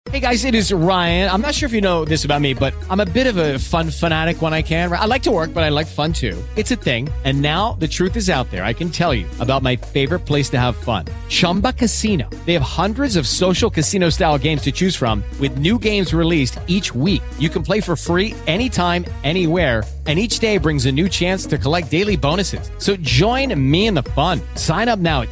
Hey guys, it is Ryan. I'm not sure if you know this about me, but I'm a bit of a fun fanatic when I can. I like to work, but I like fun too. It's a thing. And now the truth is out there. I can tell you about my favorite place to have fun. Chumba Casino. They have hundreds of social casino style games to choose from with new games released each week. You can play for free anytime, anywhere. And each day brings a new chance to collect daily bonuses. So join me in the fun. Sign up now at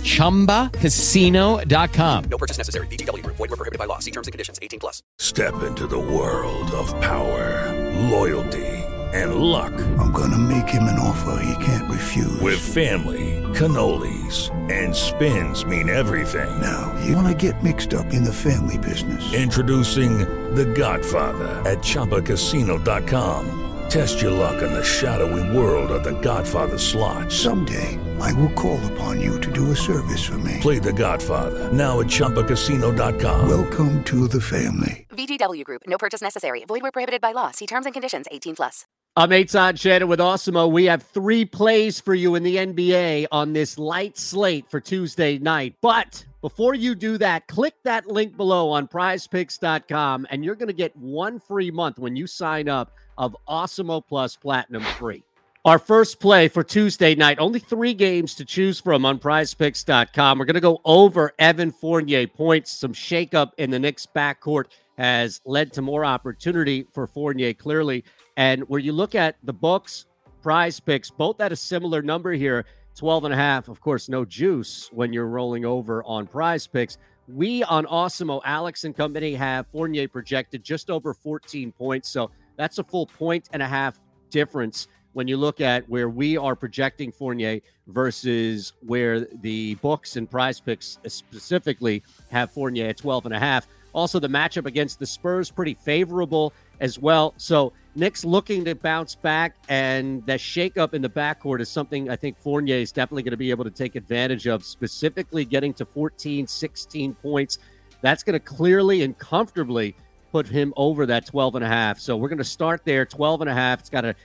ChumbaCasino.com. No purchase necessary. VGW. Void where prohibited by law. See terms and conditions. 18 plus. Step into the world of power, loyalty, and luck. I'm going to make him an offer he can't refuse. With family, cannolis, and spins mean everything. Now, you want to get mixed up in the family business. Introducing The Godfather at ChumbaCasino.com. Test your luck in the shadowy world of The Godfather slot. Someday, I will call upon you to do a service for me. Play The Godfather now at ChumbaCasino.com. Welcome to the family. VGW Group. No purchase necessary. Void where prohibited by law. See terms and conditions. 18 plus. I'm Eitan Shannon with Awesemo. We have 3 plays for you in the NBA on this light slate for Tuesday night. But before you do that, click that link below on prizepicks.com, and you're going to get 1 free month when you sign up of Awesemo Plus Platinum Free. Our first play for Tuesday night, only 3 games to choose from on prizepicks.com. We're going to go over Evan Fournier points. Some shakeup in the Knicks backcourt has led to more opportunity for Fournier, clearly. And where you look at the books, Prize Picks, both at a similar number here, 12.5. Of course, no juice when you're rolling over on Prize Picks. We on Awesemo, Alex and company, have Fournier projected just over 14 points. So that's a full 1.5 difference when you look at where we are projecting Fournier versus where the books and Prize Picks specifically have Fournier at 12.5. Also, the matchup against the Spurs, pretty favorable as well. So Knicks looking to bounce back, and that shakeup in the backcourt is something I think Fournier is definitely going to be able to take advantage of, specifically getting to 14, 16 points. That's going to clearly and comfortably put him over that 12.5. So we're going to start there, 12.5. It's got a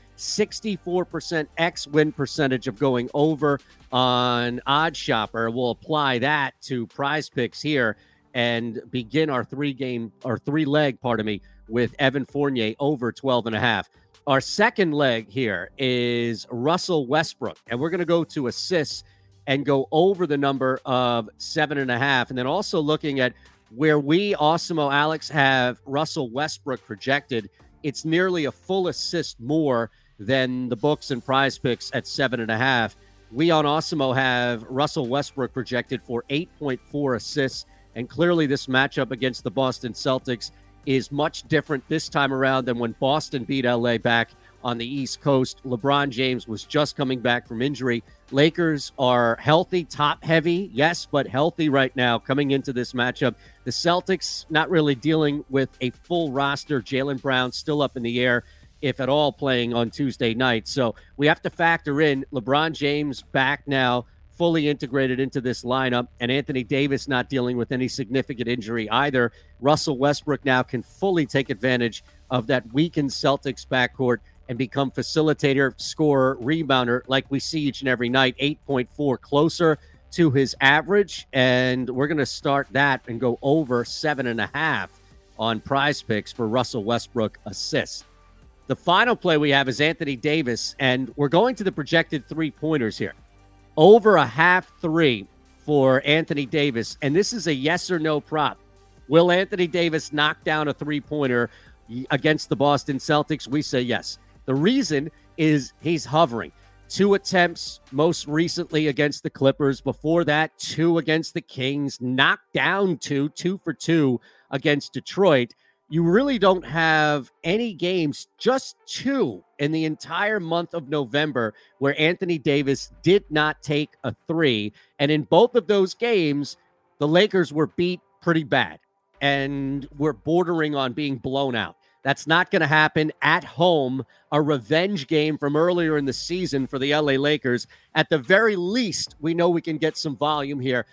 64% X win percentage of going over on OddsShopper. We'll apply that to Prize Picks here and begin our 3-leg, with Evan Fournier over 12.5. Our second leg here is Russell Westbrook, and we're going to go to assists and go over the number of 7.5. And then also looking at where we, Awesemo Alex, have Russell Westbrook projected, it's nearly a full assist more than the books and Prize Picks at 7.5. We on Awesemo have Russell Westbrook projected for 8.4 assists, and clearly this matchup against the Boston Celtics is much different this time around than when Boston beat LA back on the East Coast. LeBron James was just coming back from injury. Lakers are healthy, top heavy, yes, but healthy right now coming into this matchup. The Celtics not really dealing with a full roster. Jaylen Brown still up in the air, if at all, playing on Tuesday night. So we have to factor in LeBron James back now, fully integrated into this lineup, and Anthony Davis not dealing with any significant injury either. Russell Westbrook now can fully take advantage of that weakened Celtics backcourt and become facilitator, scorer, rebounder like we see each and every night, 8.4 closer to his average. And we're going to start that and go over 7.5 on Prize Picks for Russell Westbrook assists. The final play we have is Anthony Davis, and we're going to the projected 3-pointers here. Over a half 3 for Anthony Davis, and this is a yes or no prop. Will Anthony Davis knock down a 3-pointer against the Boston Celtics? We say yes. The reason is he's hovering. 2 attempts most recently against the Clippers. Before that, 2 against the Kings. Knocked down 2 for 2 against Detroit. You really don't have any games, just 2 in the entire month of November where Anthony Davis did not take a 3. And in both of those games, the Lakers were beat pretty bad and were bordering on being blown out. That's not going to happen at home. A revenge game from earlier in the season for the LA Lakers. At the very least, we know we can get some volume here.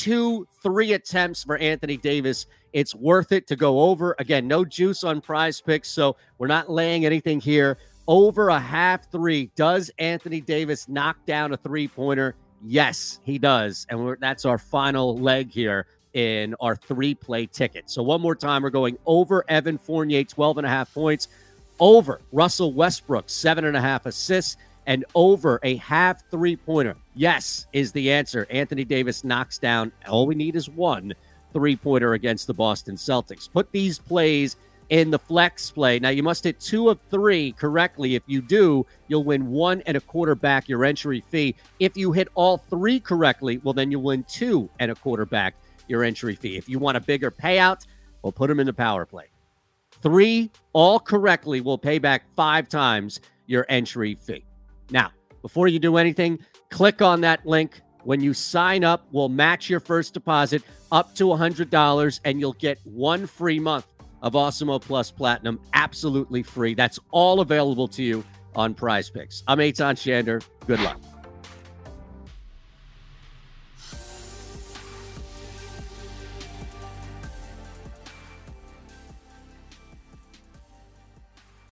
2-3 attempts for Anthony Davis. It's worth it to go over. Again, no juice on Prize Picks, so we're not laying anything here. Over a half 3. Does Anthony Davis knock down a 3-pointer? Yes, he does. And that's our final leg here in our 3-play ticket. So one more time, we're going over Evan Fournier, 12.5 points, over Russell Westbrook, 7.5 assists, and over a half 3-pointer. Yes, is the answer. Anthony Davis knocks down, all we need is 1 3-pointer against the Boston Celtics. Put these plays in the flex play. Now, you must hit 2 of 3 correctly. If you do, you'll win 1.25 back your entry fee. If you hit all 3 correctly, well, then you'll win 2.25 back your entry fee. If you want a bigger payout, we'll put them in the power play. 3 all correctly will pay back 5 times your entry fee. Now, before you do anything, click on that link. When you sign up, we'll match your first deposit up to $100, and you'll get 1 free month of Awesemo Plus Platinum absolutely free. That's all available to you on Prize Picks. I'm Eitan Shander. Good luck.